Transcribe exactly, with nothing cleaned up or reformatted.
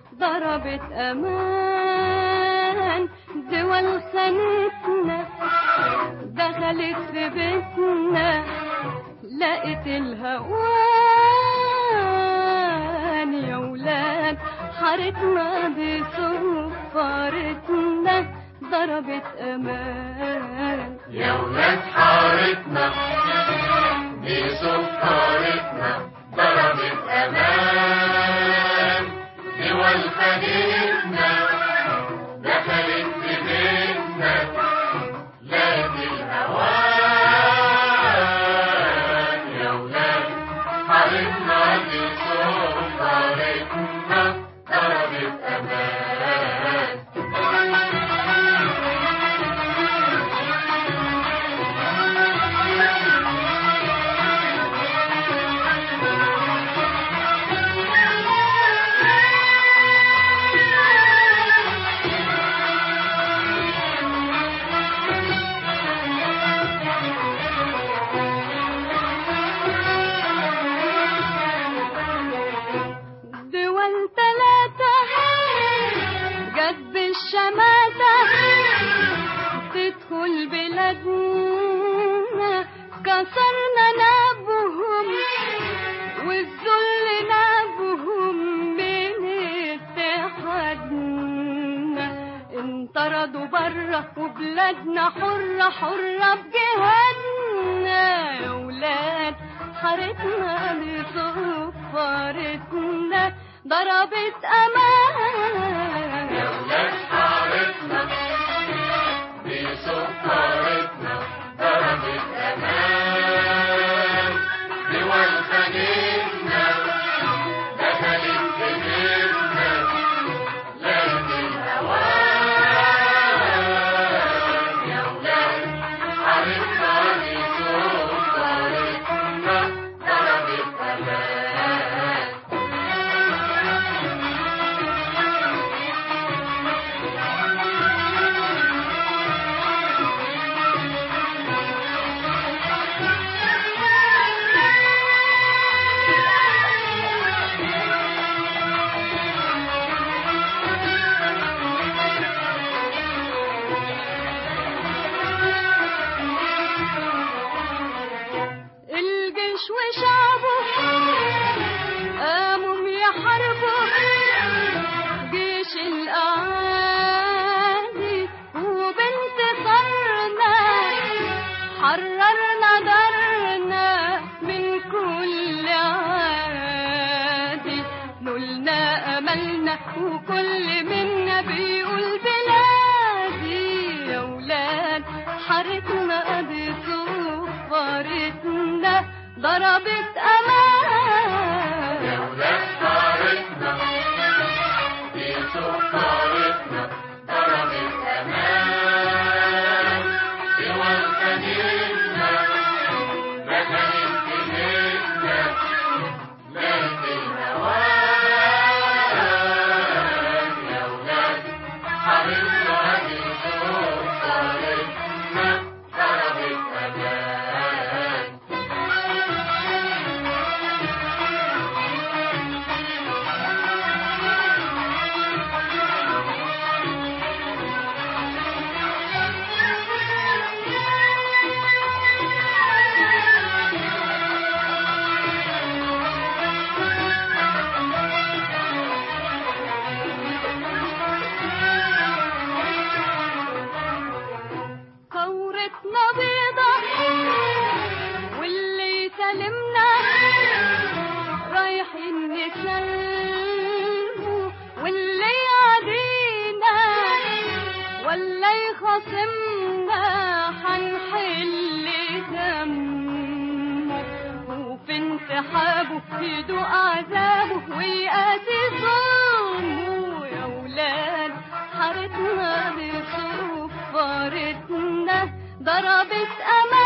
ضربت أمان، دول خانتنا دخلت في بيتنا، لقيت الهوان يا ولاد حارتنا بصفارتنا، ضربت أمان يا ولاد حارتنا بصفارتنا، ضربت أمان، دول خانتنا دخلت في بيتنا، لقيت الهوان يا ولاد حارتنا بصفارتنا، ضربت أمان. تدخل بلادنا كسرنا نابهم، والذل نابهم من اتحادنا، انطردوا برا وبلادنا حرة حرة بجهادنا، يا ولاد حارتنا بصفارتنا، ضربت أمان يا ولاد حارتنا بصفارتنا، ضربت أمان، دول خانتنا دخلت في بيتنا، لقيت الهوان يا ولاد حارتنا بصفارتنا، ضربت أمان. وشعبه قاموا يحاربوا جيش الأعادي، وبانتصارنا حررنا دارنا من كل عادي، نلنا أملنا وكل منا بيقول بلادي، يا ولاد حارتنا بصفارتنا، ضربت أمان يا ولاد حارتنا بصفارتنا، ضربت أمان، دول خانتنا دخلت في بيتنا، لقيت الهوان يا ولاد حارتنا بصفارتنا، ضربت أمان. ثورتنا بيضة واللي سلمنا رايحين نسلمه، واللي يعادينا ولا يخاصمنا حنحل دمه، وفي انسحابه يدوق عذابه ويقاسي ظلمه، يا ولاد حارتنا بصفارتنا، ضربت أمان